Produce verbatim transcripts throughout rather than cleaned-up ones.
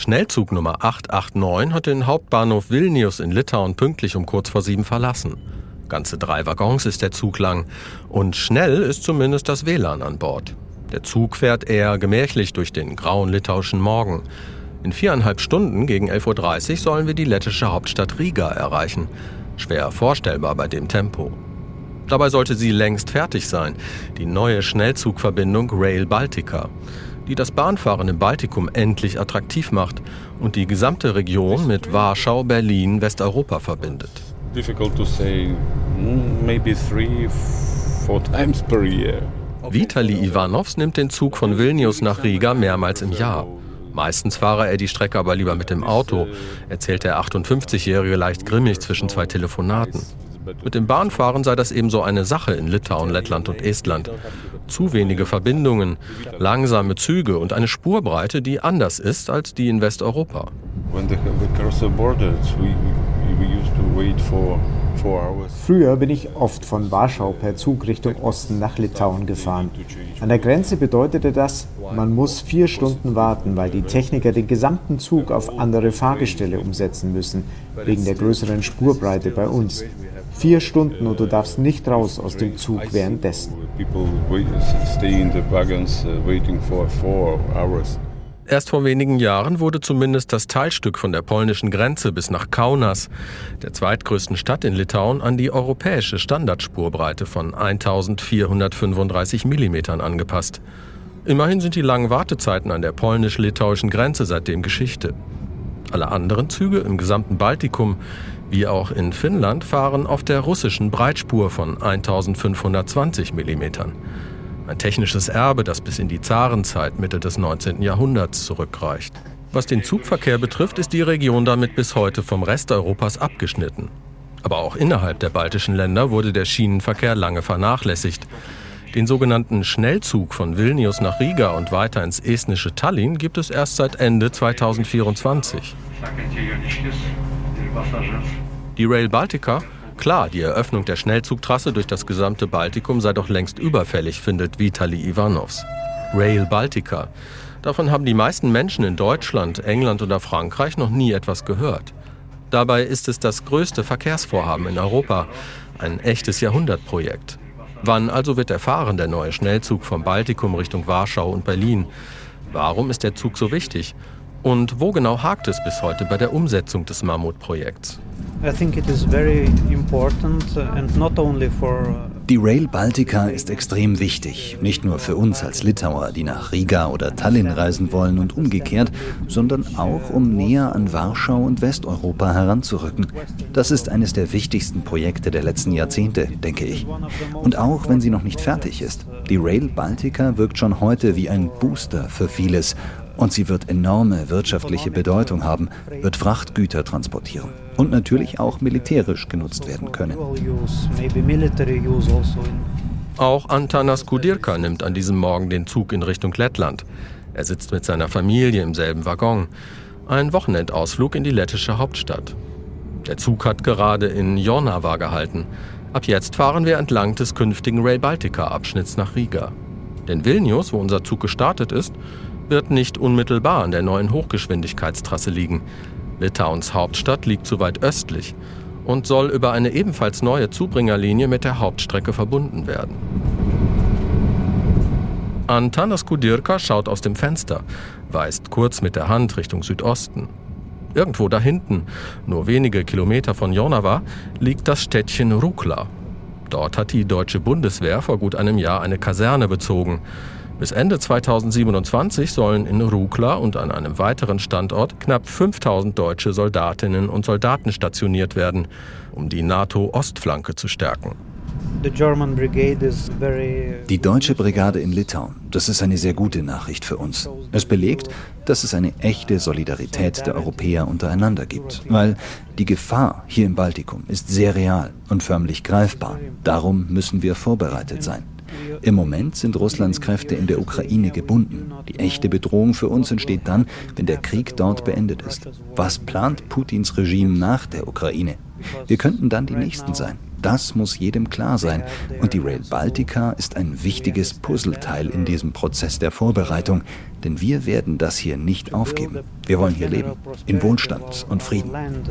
Schnellzug Nummer acht acht neun hat den Hauptbahnhof Vilnius in Litauen pünktlich um kurz vor sieben verlassen. Ganze drei Waggons ist der Zug lang und schnell ist zumindest das W L A N an Bord. Der Zug fährt eher gemächlich durch den grauen litauischen Morgen. In viereinhalb Stunden gegen elf Uhr dreißig sollen wir die lettische Hauptstadt Riga erreichen. Schwer vorstellbar bei dem Tempo. Dabei sollte sie längst fertig sein, die neue Schnellzugverbindung Rail Baltica, die das Bahnfahren im Baltikum endlich attraktiv macht und die gesamte Region mit Warschau, Berlin, Westeuropa verbindet. Difficult to say, maybe three, four times per year. Vitali Ivanovs nimmt den Zug von Vilnius nach Riga mehrmals im Jahr. Meistens fahre er die Strecke aber lieber mit dem Auto, erzählt der achtundfünfzigjährige leicht grimmig zwischen zwei Telefonaten. Mit dem Bahnfahren sei das ebenso eine Sache in Litauen, Lettland und Estland. Zu wenige Verbindungen, langsame Züge und eine Spurbreite, die anders ist als die in Westeuropa. Früher bin ich oft von Warschau per Zug Richtung Osten nach Litauen gefahren. An der Grenze bedeutete das, man muss vier Stunden warten, weil die Techniker den gesamten Zug auf andere Fahrgestelle umsetzen müssen, wegen der größeren Spurbreite bei uns. Vier Stunden und du darfst nicht raus aus dem Zug währenddessen. Erst vor wenigen Jahren wurde zumindest das Teilstück von der polnischen Grenze bis nach Kaunas, der zweitgrößten Stadt in Litauen, an die europäische Standardspurbreite von eintausendvierhundertfünfunddreißig Millimetern angepasst. Immerhin sind die langen Wartezeiten an der polnisch-litauischen Grenze seitdem Geschichte. Alle anderen Züge im gesamten Baltikum, wie auch in Finnland, fahren auf der russischen Breitspur von eintausendfünfhundertzwanzig Millimetern. Ein technisches Erbe, das bis in die Zarenzeit Mitte des neunzehnten Jahrhunderts zurückreicht. Was den Zugverkehr betrifft, ist die Region damit bis heute vom Rest Europas abgeschnitten. Aber auch innerhalb der baltischen Länder wurde der Schienenverkehr lange vernachlässigt. Den sogenannten Schnellzug von Vilnius nach Riga und weiter ins estnische Tallinn gibt es erst seit Ende zweitausendvierundzwanzig. Die Rail Baltica? Klar, die Eröffnung der Schnellzugtrasse durch das gesamte Baltikum sei doch längst überfällig, findet Vitali Ivanovs. Rail Baltica. Davon haben die meisten Menschen in Deutschland, England oder Frankreich noch nie etwas gehört. Dabei ist es das größte Verkehrsvorhaben in Europa, ein echtes Jahrhundertprojekt. Wann also wird erfahren, der neue Schnellzug vom Baltikum Richtung Warschau und Berlin? Warum ist der Zug so wichtig? Und wo genau hakt es bis heute bei der Umsetzung des Mammutprojekts? Die Rail Baltica ist extrem wichtig, nicht nur für uns als Litauer, die nach Riga oder Tallinn reisen wollen und umgekehrt, sondern auch, um näher an Warschau und Westeuropa heranzurücken. Das ist eines der wichtigsten Projekte der letzten Jahrzehnte, denke ich. Und auch wenn sie noch nicht fertig ist, die Rail Baltica wirkt schon heute wie ein Booster für vieles. Und sie wird enorme wirtschaftliche Bedeutung haben, wird Frachtgüter transportieren und natürlich auch militärisch genutzt werden können. Auch Antanas Kudirka nimmt an diesem Morgen den Zug in Richtung Lettland. Er sitzt mit seiner Familie im selben Waggon. Ein Wochenendausflug in die lettische Hauptstadt. Der Zug hat gerade in Jonava gehalten. Ab jetzt fahren wir entlang des künftigen Rail Baltica-Abschnitts nach Riga. Denn Vilnius, wo unser Zug gestartet ist, wird nicht unmittelbar an der neuen Hochgeschwindigkeitstrasse liegen. Litauens Hauptstadt liegt zu weit östlich und soll über eine ebenfalls neue Zubringerlinie mit der Hauptstrecke verbunden werden. Antanas Kudirka schaut aus dem Fenster, weist kurz mit der Hand Richtung Südosten. Irgendwo da hinten, nur wenige Kilometer von Jonava, liegt das Städtchen Rukla. Dort hat die deutsche Bundeswehr vor gut einem Jahr eine Kaserne bezogen. Bis Ende zweitausendsiebenundzwanzig sollen in Rukla und an einem weiteren Standort knapp fünftausend deutsche Soldatinnen und Soldaten stationiert werden, um die NATO-Ostflanke zu stärken. Die deutsche Brigade in Litauen, das ist eine sehr gute Nachricht für uns. Es belegt, dass es eine echte Solidarität der Europäer untereinander gibt, weil die Gefahr hier im Baltikum ist sehr real und förmlich greifbar. Darum müssen wir vorbereitet sein. Im Moment sind Russlands Kräfte in der Ukraine gebunden. Die echte Bedrohung für uns entsteht dann, wenn der Krieg dort beendet ist. Was plant Putins Regime nach der Ukraine? Wir könnten dann die Nächsten sein. Das muss jedem klar sein. Und die Rail Baltica ist ein wichtiges Puzzleteil in diesem Prozess der Vorbereitung. Denn wir werden das hier nicht aufgeben. Wir wollen hier leben, in Wohlstand und Frieden.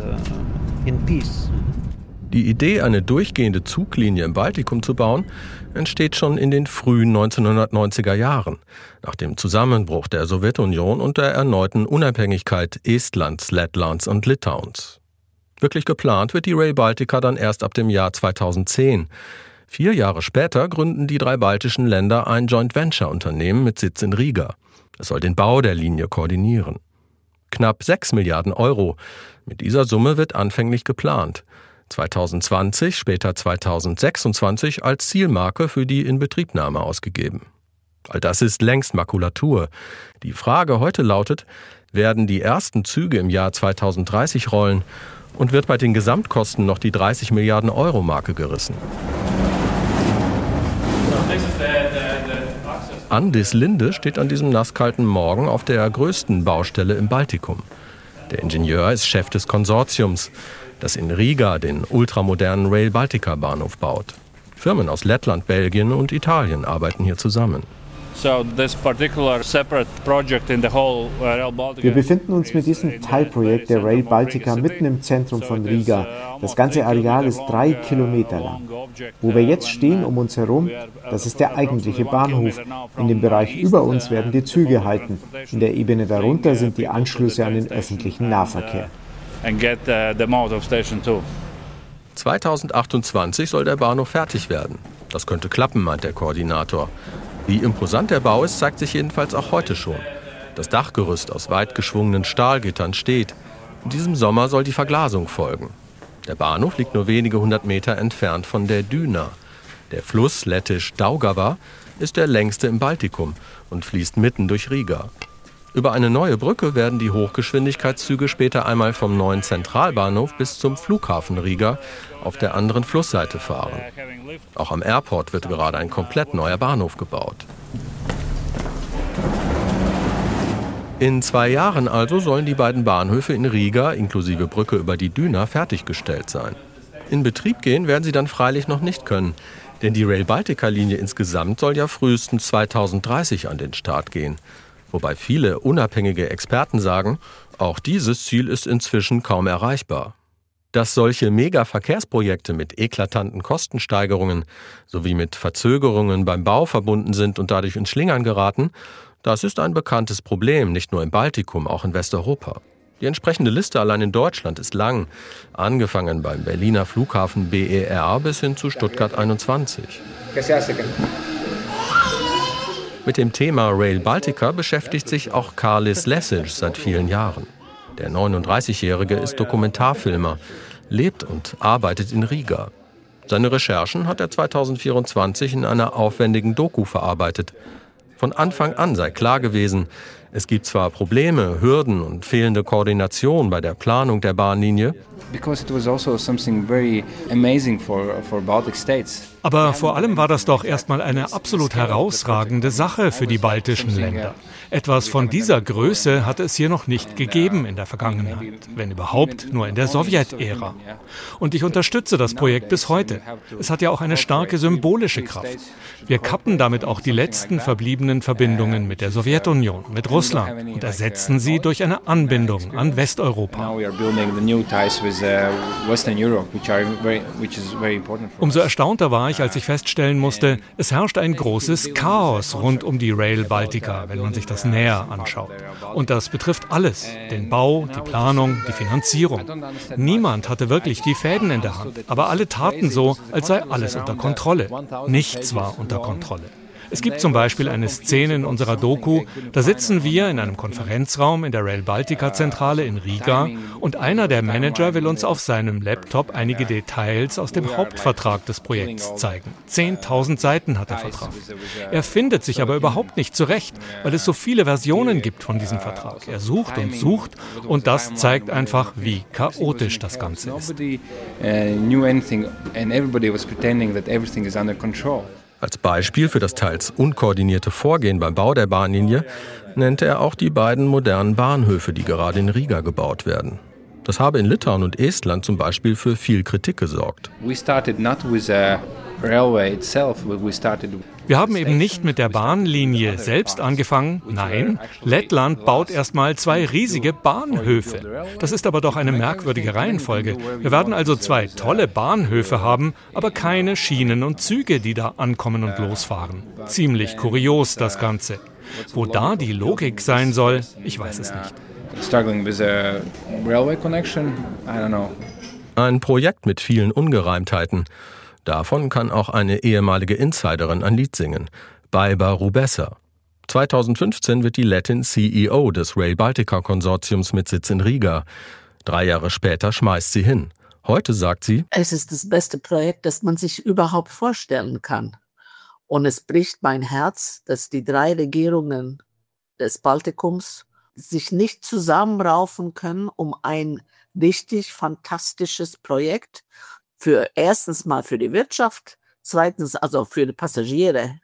Die Idee, eine durchgehende Zuglinie im Baltikum zu bauen, entsteht schon in den frühen neunzehnhundertneunziger Jahren, nach dem Zusammenbruch der Sowjetunion und der erneuten Unabhängigkeit Estlands, Lettlands und Litauens. Wirklich geplant wird die Rail Baltica dann erst ab dem Jahr zweitausendzehn. Vier Jahre später gründen die drei baltischen Länder ein Joint-Venture-Unternehmen mit Sitz in Riga. Es soll den Bau der Linie koordinieren. Knapp sechs Milliarden Euro. Mit dieser Summe wird anfänglich geplant. zweitausendzwanzig, später zweitausendsechsundzwanzig als Zielmarke für die Inbetriebnahme ausgegeben. All das ist längst Makulatur. Die Frage heute lautet, werden die ersten Züge im Jahr zweitausenddreißig rollen und wird bei den Gesamtkosten noch die dreißig Milliarden Euro Marke gerissen? Andis Linde steht an diesem nasskalten Morgen auf der größten Baustelle im Baltikum. Der Ingenieur ist Chef des Konsortiums, das in Riga den ultramodernen Rail Baltica Bahnhof baut. Firmen aus Lettland, Belgien und Italien arbeiten hier zusammen. Wir befinden uns mit diesem Teilprojekt der Rail Baltica mitten im Zentrum von Riga. Das ganze Areal ist drei Kilometer lang. Wo wir jetzt stehen um uns herum, das ist der eigentliche Bahnhof. In dem Bereich über uns werden die Züge halten. In der Ebene darunter sind die Anschlüsse an den öffentlichen Nahverkehr. zweitausendachtundzwanzig soll der Bahnhof fertig werden. Das könnte klappen, meint der Koordinator. Wie imposant der Bau ist, zeigt sich jedenfalls auch heute schon. Das Dachgerüst aus weit geschwungenen Stahlgittern steht. In diesem Sommer soll die Verglasung folgen. Der Bahnhof liegt nur wenige hundert Meter entfernt von der Düna. Der Fluss, lettisch Daugava, ist der längste im Baltikum und fließt mitten durch Riga. Über eine neue Brücke werden die Hochgeschwindigkeitszüge später einmal vom neuen Zentralbahnhof bis zum Flughafen Riga auf der anderen Flussseite fahren. Auch am Airport wird gerade ein komplett neuer Bahnhof gebaut. In zwei Jahren also sollen die beiden Bahnhöfe in Riga inklusive Brücke über die Düna fertiggestellt sein. In Betrieb gehen werden sie dann freilich noch nicht können, denn die Rail Baltica-Linie insgesamt soll ja frühestens zweitausenddreißig an den Start gehen. Wobei viele unabhängige Experten sagen, auch dieses Ziel ist inzwischen kaum erreichbar. Dass solche Mega-Verkehrsprojekte mit eklatanten Kostensteigerungen sowie mit Verzögerungen beim Bau verbunden sind und dadurch ins Schlingern geraten, das ist ein bekanntes Problem, nicht nur im Baltikum, auch in Westeuropa. Die entsprechende Liste allein in Deutschland ist lang, angefangen beim Berliner Flughafen B E R bis hin zu Stuttgart einundzwanzig. Mit dem Thema Rail Baltica beschäftigt sich auch Kārlis Lesiņš seit vielen Jahren. Der neununddreißigjährige ist Dokumentarfilmer, lebt und arbeitet in Riga. Seine Recherchen hat er zweitausendvierundzwanzig in einer aufwendigen Doku verarbeitet. Von Anfang an sei klar gewesen, es gibt zwar Probleme, Hürden und fehlende Koordination bei der Planung der Bahnlinie, aber vor allem war das doch erstmal eine absolut herausragende Sache für die baltischen Länder. Etwas von dieser Größe hatte es hier noch nicht gegeben in der Vergangenheit, wenn überhaupt nur in der Sowjetära. Und ich unterstütze das Projekt bis heute. Es hat ja auch eine starke symbolische Kraft. Wir kappen damit auch die letzten verbliebenen Verbindungen mit der Sowjetunion, mit Russland und ersetzen sie durch eine Anbindung an Westeuropa. Umso erstaunter war ich, als ich feststellen musste, es herrscht ein großes Chaos rund um die Rail Baltica, wenn man sich das näher anschaut. Und das betrifft alles, den Bau, die Planung, die Finanzierung. Niemand hatte wirklich die Fäden in der Hand, aber alle taten so, als sei alles unter Kontrolle. Nichts war unter Kontrolle. Es gibt zum Beispiel eine Szene in unserer Doku, da sitzen wir in einem Konferenzraum in der Rail Baltica-Zentrale in Riga und einer der Manager will uns auf seinem Laptop einige Details aus dem Hauptvertrag des Projekts zeigen. zehntausend Seiten hat der Vertrag. Er findet sich aber überhaupt nicht zurecht, weil es so viele Versionen gibt von diesem Vertrag. Er sucht und sucht und das zeigt einfach, wie chaotisch das Ganze ist. Als Beispiel für das teils unkoordinierte Vorgehen beim Bau der Bahnlinie nannte er auch die beiden modernen Bahnhöfe, die gerade in Riga gebaut werden. Das habe in Litauen und Estland zum Beispiel für viel Kritik gesorgt. We started not with a railway itself, but we started. Wir haben eben nicht mit der Bahnlinie selbst angefangen. Nein, Lettland baut erstmal zwei riesige Bahnhöfe. Das ist aber doch eine merkwürdige Reihenfolge. Wir werden also zwei tolle Bahnhöfe haben, aber keine Schienen und Züge, die da ankommen und losfahren. Ziemlich kurios das Ganze. Wo da die Logik sein soll, ich weiß es nicht. Struggling with a railway connection, I don't know. Ein Projekt mit vielen Ungereimtheiten. Davon kann auch eine ehemalige Insiderin ein Lied singen, Baiba Rubessa. zweitausendfünfzehn wird die Lettin C E O des Rail Baltica-Konsortiums mit Sitz in Riga. Drei Jahre später schmeißt sie hin. Heute sagt sie: Es ist das beste Projekt, das man sich überhaupt vorstellen kann. Und es bricht mein Herz, dass die drei Regierungen des Baltikums sich nicht zusammenraufen können, um ein richtig fantastisches Projekt für erstens mal für die Wirtschaft, zweitens also für die Passagiere,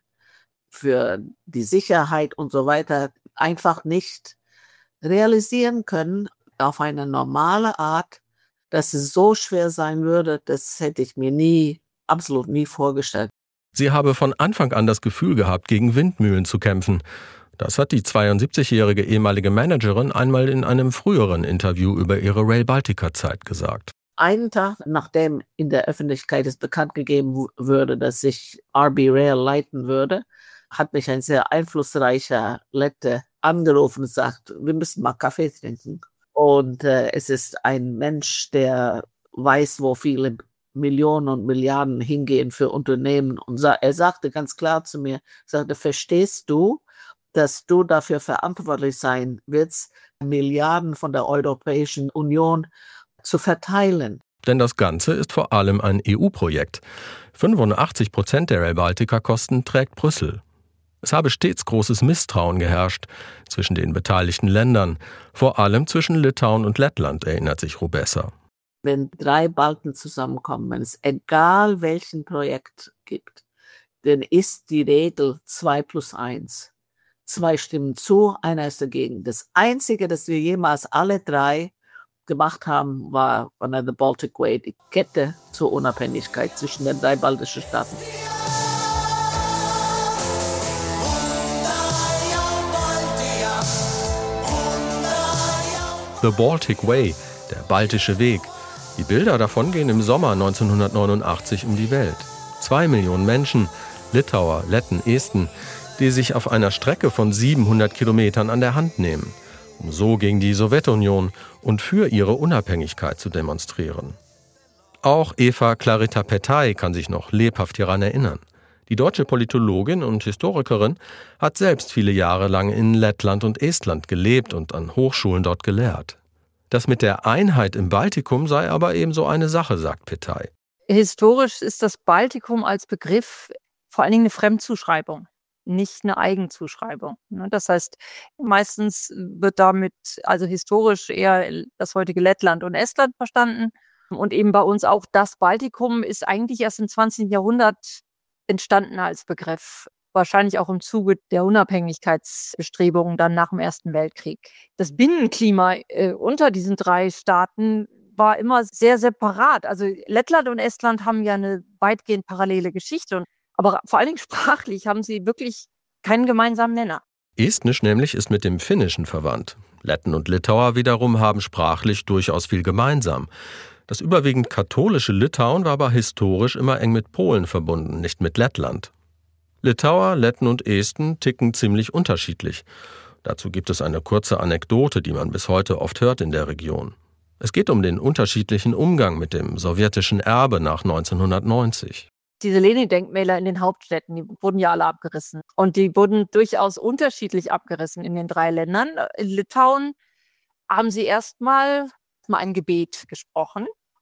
für die Sicherheit und so weiter einfach nicht realisieren können auf eine normale Art, dass es so schwer sein würde, das hätte ich mir nie, absolut nie vorgestellt. Sie habe von Anfang an das Gefühl gehabt, gegen Windmühlen zu kämpfen. Das hat die zweiundsiebzigjährige ehemalige Managerin einmal in einem früheren Interview über ihre Rail Baltica-Zeit gesagt. Einen Tag, nachdem in der Öffentlichkeit es bekannt gegeben würde, dass ich R B Rail leiten würde, hat mich ein sehr einflussreicher Lette angerufen und gesagt, wir müssen mal Kaffee trinken. Und äh, es ist ein Mensch, der weiß, wo viele Millionen und Milliarden hingehen für Unternehmen. Und sa- er sagte ganz klar zu mir, sagte, verstehst du, dass du dafür verantwortlich sein wirst, Milliarden von der Europäischen Union zu verteilen. Denn das Ganze ist vor allem ein E U-Projekt. fünfundachtzig Prozent der Rail Baltica-Kosten trägt Brüssel. Es habe stets großes Misstrauen geherrscht zwischen den beteiligten Ländern, vor allem zwischen Litauen und Lettland, erinnert sich Rubessa. Wenn drei Balken zusammenkommen, wenn es egal welchen Projekt gibt, dann ist die Regel zwei plus eins. Zwei stimmen zu, einer ist dagegen. Das Einzige, das wir jemals alle drei gemacht haben, war von der Baltic Way, die Kette zur Unabhängigkeit zwischen den drei baltischen Staaten. The Baltic Way, der baltische Weg. Die Bilder davon gehen im Sommer neunzehnhundertneunundachtzig um die Welt. Zwei Millionen Menschen, Litauer, Letten, Esten, die sich auf einer Strecke von siebenhundert Kilometern an der Hand nehmen, um so gegen die Sowjetunion und für ihre Unabhängigkeit zu demonstrieren. Auch Eva Clarita Petai kann sich noch lebhaft hieran erinnern. Die deutsche Politologin und Historikerin hat selbst viele Jahre lang in Lettland und Estland gelebt und an Hochschulen dort gelehrt. Das mit der Einheit im Baltikum sei aber ebenso eine Sache, sagt Petai. Historisch ist das Baltikum als Begriff vor allen Dingen eine Fremdzuschreibung, nicht eine Eigenzuschreibung. Das heißt, meistens wird damit also historisch eher das heutige Lettland und Estland verstanden. Und eben bei uns auch das Baltikum ist eigentlich erst im zwanzigsten Jahrhundert entstanden als Begriff. Wahrscheinlich auch im Zuge der Unabhängigkeitsbestrebungen dann nach dem Ersten Weltkrieg. Das Binnenklima äh, unter diesen drei Staaten war immer sehr separat. Also Lettland und Estland haben ja eine weitgehend parallele Geschichte. Aber vor allen Dingen sprachlich haben sie wirklich keinen gemeinsamen Nenner. Estnisch nämlich ist mit dem Finnischen verwandt. Letten und Litauer wiederum haben sprachlich durchaus viel gemeinsam. Das überwiegend katholische Litauen war aber historisch immer eng mit Polen verbunden, nicht mit Lettland. Litauer, Letten und Esten ticken ziemlich unterschiedlich. Dazu gibt es eine kurze Anekdote, die man bis heute oft hört in der Region. Es geht um den unterschiedlichen Umgang mit dem sowjetischen Erbe nach neunzehnhundertneunzig. Diese Lenin-Denkmäler in den Hauptstädten, die wurden ja alle abgerissen. Und die wurden durchaus unterschiedlich abgerissen in den drei Ländern. In Litauen haben sie erstmal mal ein Gebet gesprochen.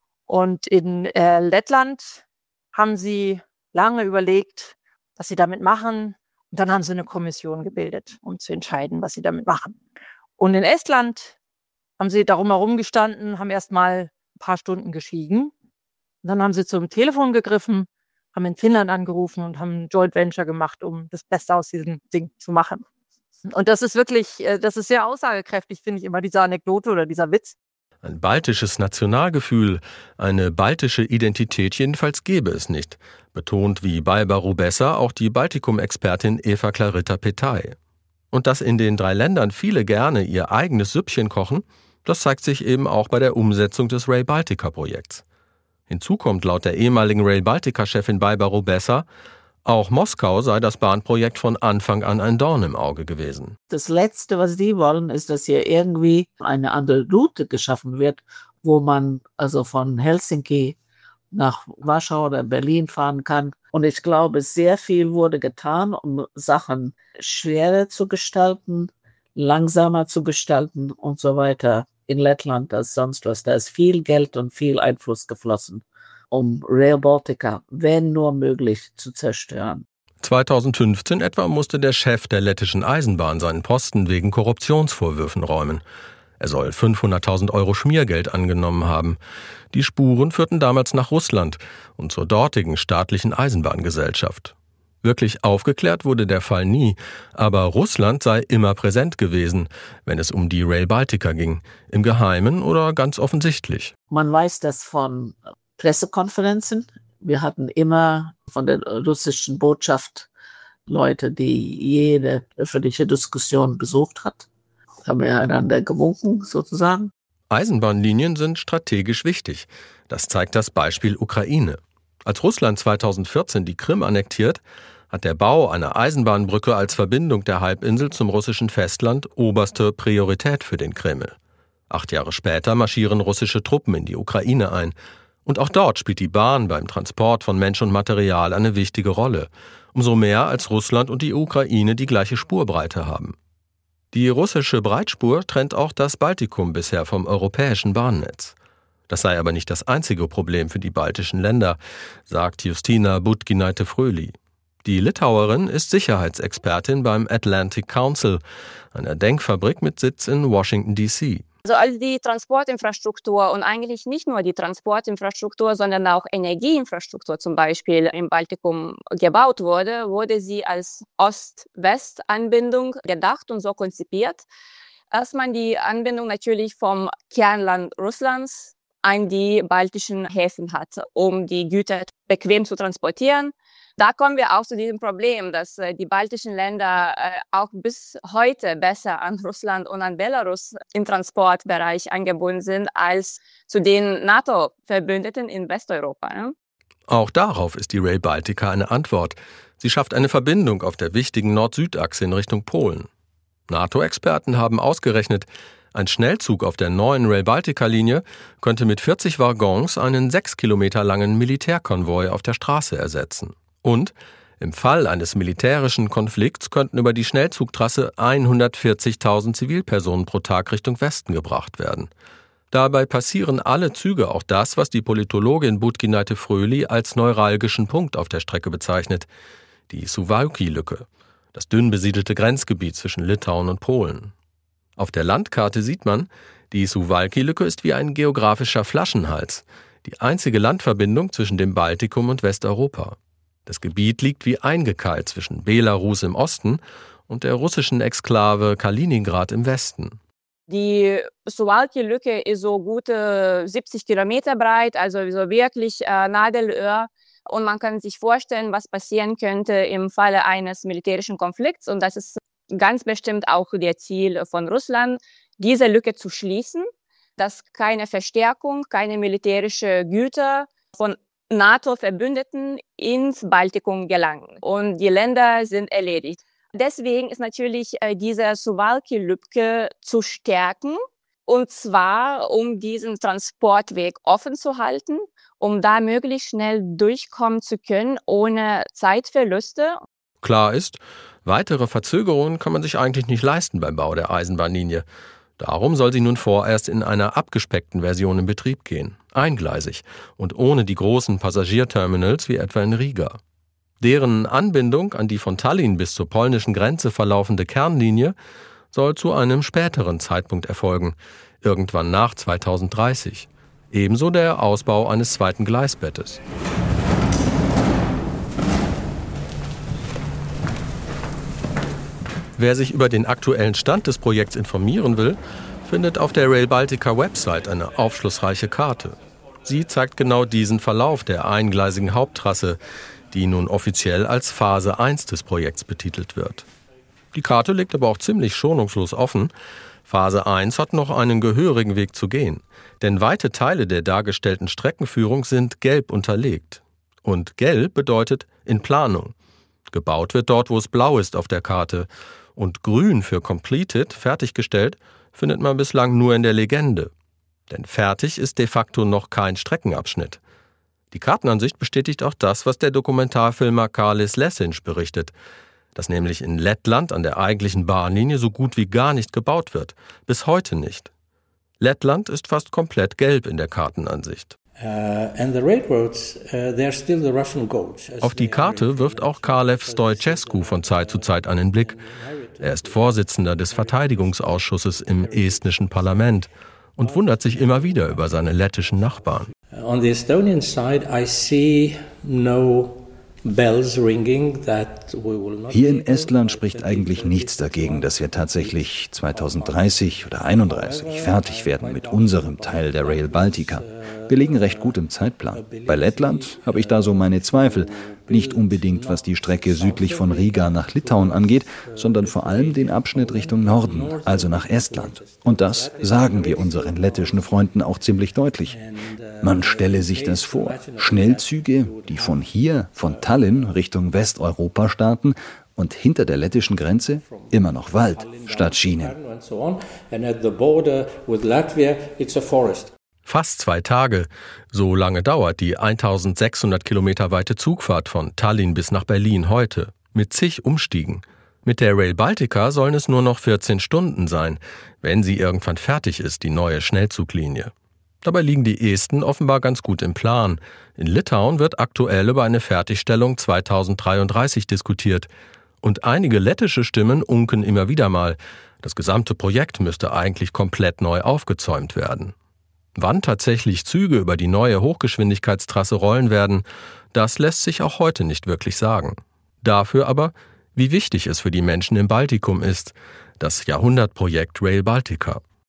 Und in äh, Lettland haben sie lange überlegt, was sie damit machen. Und dann haben sie eine Kommission gebildet, um zu entscheiden, was sie damit machen. Und in Estland haben sie darum herum gestanden, haben erst mal ein paar Stunden geschwiegen. Und dann haben sie zum Telefon gegriffen, haben in Finnland angerufen und haben ein Joint Venture gemacht, um das Beste aus diesem Ding zu machen. Und das ist wirklich, das ist sehr aussagekräftig, finde ich immer, diese Anekdote oder dieser Witz. Ein baltisches Nationalgefühl, eine baltische Identität jedenfalls gäbe es nicht, betont wie bei Barubessa auch die Baltikum-Expertin Eva Clarita Petai. Und dass in den drei Ländern viele gerne ihr eigenes Süppchen kochen, das zeigt sich eben auch bei der Umsetzung des Rail Baltica-Projekts. Hinzu kommt laut der ehemaligen Rail Baltica-Chefin bei Barubessa, auch Moskau sei das Bahnprojekt von Anfang an ein Dorn im Auge gewesen. Das Letzte, was die wollen, ist, dass hier irgendwie eine andere Route geschaffen wird, wo man also von Helsinki nach Warschau oder Berlin fahren kann. Und ich glaube, sehr viel wurde getan, um Sachen schwerer zu gestalten, langsamer zu gestalten und so weiter in Lettland als sonst was. Da ist viel Geld und viel Einfluss geflossen, um Rail Baltica, wenn nur möglich, zu zerstören. zweitausendfünfzehn etwa musste der Chef der lettischen Eisenbahn seinen Posten wegen Korruptionsvorwürfen räumen. Er soll fünfhunderttausend Euro Schmiergeld angenommen haben. Die Spuren führten damals nach Russland und zur dortigen staatlichen Eisenbahngesellschaft. Wirklich aufgeklärt wurde der Fall nie, aber Russland sei immer präsent gewesen, wenn es um die Rail Baltica ging, im Geheimen oder ganz offensichtlich. Man weiß das von Pressekonferenzen. Wir hatten immer von der russischen Botschaft Leute, die jede öffentliche Diskussion besucht hat. Haben wir einander gewunken, sozusagen. Eisenbahnlinien sind strategisch wichtig. Das zeigt das Beispiel Ukraine. Als Russland zweitausendvierzehn die Krim annektiert, hat der Bau einer Eisenbahnbrücke als Verbindung der Halbinsel zum russischen Festland oberste Priorität für den Kreml. Acht Jahre später marschieren russische Truppen in die Ukraine ein. Und auch dort spielt die Bahn beim Transport von Mensch und Material eine wichtige Rolle. Umso mehr, als Russland und die Ukraine die gleiche Spurbreite haben. Die russische Breitspur trennt auch das Baltikum bisher vom europäischen Bahnnetz. Das sei aber nicht das einzige Problem für die baltischen Länder, sagt Justyna Budginaite-Fröhli. Die Litauerin ist Sicherheitsexpertin beim Atlantic Council, einer Denkfabrik mit Sitz in Washington D C Also als die Transportinfrastruktur und eigentlich nicht nur die Transportinfrastruktur, sondern auch Energieinfrastruktur zum Beispiel im Baltikum gebaut wurde, wurde sie als Ost-West-Anbindung gedacht und so konzipiert, dass man die Anbindung natürlich vom Kernland Russlands an die baltischen Häfen hat, um die Güter bequem zu transportieren. Da kommen wir auch zu diesem Problem, dass äh, die baltischen Länder äh, auch bis heute besser an Russland und an Belarus im Transportbereich angebunden sind als zu den NATO-Verbündeten in Westeuropa. Ne? Auch darauf ist die Rail Baltica eine Antwort. Sie schafft eine Verbindung auf der wichtigen Nord-Süd-Achse in Richtung Polen. NATO-Experten haben ausgerechnet, ein Schnellzug auf der neuen Rail Baltica-Linie könnte mit vierzig Waggons einen sechs Kilometer langen Militärkonvoi auf der Straße ersetzen. Und im Fall eines militärischen Konflikts könnten über die Schnellzugtrasse hundertvierzigtausend Zivilpersonen pro Tag Richtung Westen gebracht werden. Dabei passieren alle Züge auch das, was die Politologin Budginaite-Fröhli als neuralgischen Punkt auf der Strecke bezeichnet, die Suwałki-Lücke, das dünn besiedelte Grenzgebiet zwischen Litauen und Polen. Auf der Landkarte sieht man, die Suwałki-Lücke ist wie ein geografischer Flaschenhals, die einzige Landverbindung zwischen dem Baltikum und Westeuropa. Das Gebiet liegt wie eingekeilt zwischen Belarus im Osten und der russischen Exklave Kaliningrad im Westen. Die Suwałki-Lücke ist so gute siebzig Kilometer breit, also so wirklich äh, Nadelöhr. Und man kann sich vorstellen, was passieren könnte im Falle eines militärischen Konflikts. Und das ist ganz bestimmt auch das Ziel von Russland, diese Lücke zu schließen, dass keine Verstärkung, keine militärische Güter von NATO-Verbündeten ins Baltikum gelangen. Und die Länder sind erledigt. Deswegen ist natürlich äh, diese Suwałki-Lücke zu stärken. Und zwar, um diesen Transportweg offen zu halten, um da möglichst schnell durchkommen zu können, ohne Zeitverluste. Klar ist, weitere Verzögerungen kann man sich eigentlich nicht leisten beim Bau der Eisenbahnlinie. Darum soll sie nun vorerst in einer abgespeckten Version in Betrieb gehen, eingleisig und ohne die großen Passagierterminals wie etwa in Riga. Deren Anbindung an die von Tallinn bis zur polnischen Grenze verlaufende Kernlinie soll zu einem späteren Zeitpunkt erfolgen, irgendwann nach zweitausenddreißig. Ebenso der Ausbau eines zweiten Gleisbettes. Wer sich über den aktuellen Stand des Projekts informieren will, findet auf der Rail Baltica Website eine aufschlussreiche Karte. Sie zeigt genau diesen Verlauf der eingleisigen Haupttrasse, die nun offiziell als Phase eins des Projekts betitelt wird. Die Karte liegt aber auch ziemlich schonungslos offen. Phase eins hat noch einen gehörigen Weg zu gehen, denn weite Teile der dargestellten Streckenführung sind gelb unterlegt. Und gelb bedeutet in Planung. Gebaut wird dort, wo es blau ist auf der Karte. Und grün für completed, fertiggestellt, findet man bislang nur in der Legende. Denn fertig ist de facto noch kein Streckenabschnitt. Die Kartenansicht bestätigt auch das, was der Dokumentarfilmer Kārlis Lesiņš berichtet, dass nämlich in Lettland an der eigentlichen Bahnlinie so gut wie gar nicht gebaut wird. Bis heute nicht. Lettland ist fast komplett gelb in der Kartenansicht. Auf die Karte wirft auch Kalev Stoichescu von Zeit zu Zeit einen Blick. Er ist Vorsitzender des Verteidigungsausschusses im estnischen Parlament und wundert sich immer wieder über seine lettischen Nachbarn. On the Estonian side, I see no bells ringing that we will not. Hier in Estland spricht eigentlich nichts dagegen, dass wir tatsächlich zweitausenddreißig oder einunddreißig fertig werden mit unserem Teil der Rail Baltica. Wir liegen recht gut im Zeitplan. Bei Lettland habe ich da so meine Zweifel. Nicht unbedingt, was die Strecke südlich von Riga nach Litauen angeht, sondern vor allem den Abschnitt Richtung Norden, also nach Estland. Und das sagen wir unseren lettischen Freunden auch ziemlich deutlich. Man stelle sich das vor. Schnellzüge, die von hier, von Tallinn Richtung Westeuropa starten und hinter der lettischen Grenze immer noch Wald statt Schienen. Fast zwei Tage. So lange dauert die eintausendsechshundert Kilometer weite Zugfahrt von Tallinn bis nach Berlin heute. Mit zig Umstiegen. Mit der Rail Baltica sollen es nur noch vierzehn Stunden sein, wenn sie irgendwann fertig ist, die neue Schnellzuglinie. Dabei liegen die Esten offenbar ganz gut im Plan. In Litauen wird aktuell über eine Fertigstellung zweitausenddreiunddreißig diskutiert. Und einige lettische Stimmen unken immer wieder mal. Das gesamte Projekt müsste eigentlich komplett neu aufgezäumt werden. Wann tatsächlich Züge über die neue Hochgeschwindigkeitstrasse rollen werden, das lässt sich auch heute nicht wirklich sagen. Dafür aber, wie wichtig es für die Menschen im Baltikum ist, das Jahrhundertprojekt Rail Baltica.